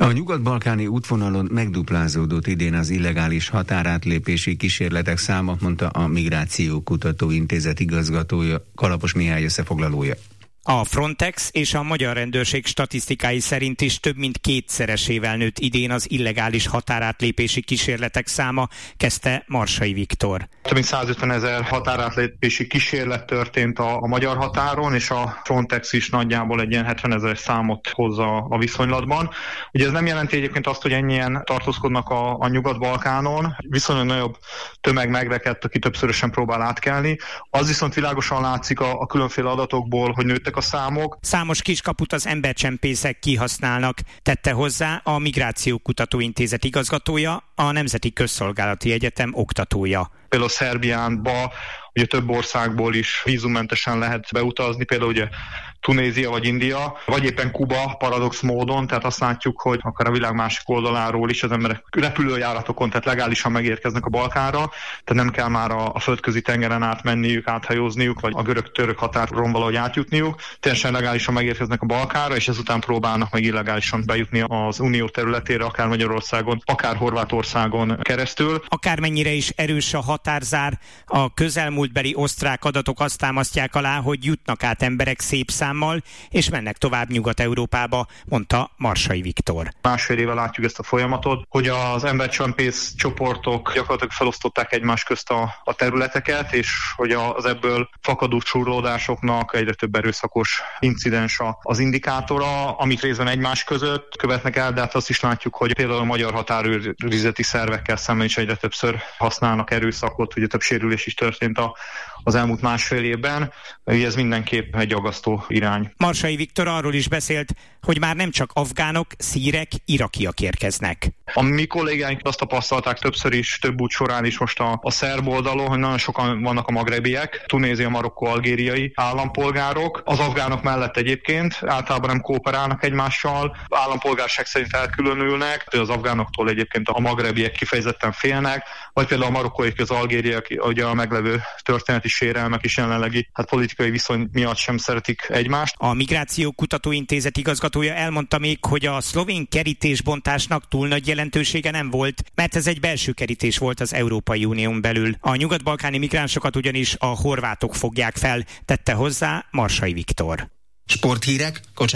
A nyugat-balkáni útvonalon megduplázódott idén az illegális határátlépési kísérletek száma, mondta a Migráció Kutatóintézet igazgatója, Kalapos Mihály összefoglalója. A Frontex és a magyar rendőrség statisztikái szerint is több mint kétszeresével nőtt idén az illegális határátlépési kísérletek száma, kezdte Marsai Viktor. Több mint 150 000 határátlépési kísérlet történt a magyar határon, és a Frontex is nagyjából egy ilyen 70 000 számot hozza a viszonylatban. Ugye ez nem jelenti egyébként azt, hogy ennyien tartózkodnak a Nyugat-Balkánon, viszonylag nagyobb tömeg megrekedt, aki többszörösen próbál átkelni. Az viszont világosan látszik a különféle adatokból, hogy nőttek a számok. Számos kiskaput az embercsempészek kihasználnak, tette hozzá a Migráció Kutatóintézet igazgatója, a Nemzeti Közszolgálati Egyetem oktatója. Például Szerbiánba, ugye több országból is vízummentesen lehet beutazni, például ugye Tunézia vagy India, vagy éppen Kuba paradox módon, tehát azt látjuk, hogy akár a világ másik oldaláról is az emberek repülőjáratokon, tehát legálisan megérkeznek a Balkánra, tehát nem kell már a földközi tengeren átmenniük, áthajózniuk, vagy a görög-török határon valahogy átjutniuk, teljesen legálisan megérkeznek a Balkánra, és ezután próbálnak meg illegálisan bejutni az unió területére, akár Magyarországon, akár Horvátországon keresztül. Akármennyire is erős a határzár, a közelmúltbeli osztrák adatok azt támasztják alá, hogy jutnak át emberek szép számmal, és mennek tovább Nyugat-Európába, mondta Marsai Viktor. Másfél éve látjuk ezt a folyamatot, hogy az embercsempész csoportok gyakorlatilag felosztották egymás közt a területeket, és hogy az ebből fakadó csurlódásoknak egyre több erőszakos incidens az indikátora, amit részben egymás között követnek el, de hát azt is látjuk, hogy például a magyar határőrizeti szervekkel szemben is egyre többször használnak erőszakot, ugye több sérülés is történt az elmúlt másfél évben, ez mindenképp egy aggasztó irány. Marsai Viktor arról is beszélt, hogy már nem csak afgánok, szírek, irakiak érkeznek. A mi kollégáink azt tapasztalták többször is, több út során is most a szerb oldalon, hogy nagyon sokan vannak a magrebiek, tunézia, marokkó, algériai állampolgárok. Az afgánok mellett egyébként általában nem kooperálnak egymással, állampolgárság szerint elkülönülnek, az afgánoktól egyébként a magrebiek kifejezetten félnek, vagy például a marokkóiak, az algériak, ugye a meglevő történeti sérelmek is jelenlegi politikai viszony miatt sem szeretik egymást. A Migráció Kutatóintézet igazgatója elmondta még, hogy a szlovén kerítésbontásnak túl nagy jelentősége nem volt, mert ez egy belső kerítés volt az Európai Unión belül. A nyugat-balkáni migránsokat ugyanis a horvátok fogják fel, tette hozzá Marsai Viktor. Sporthírek,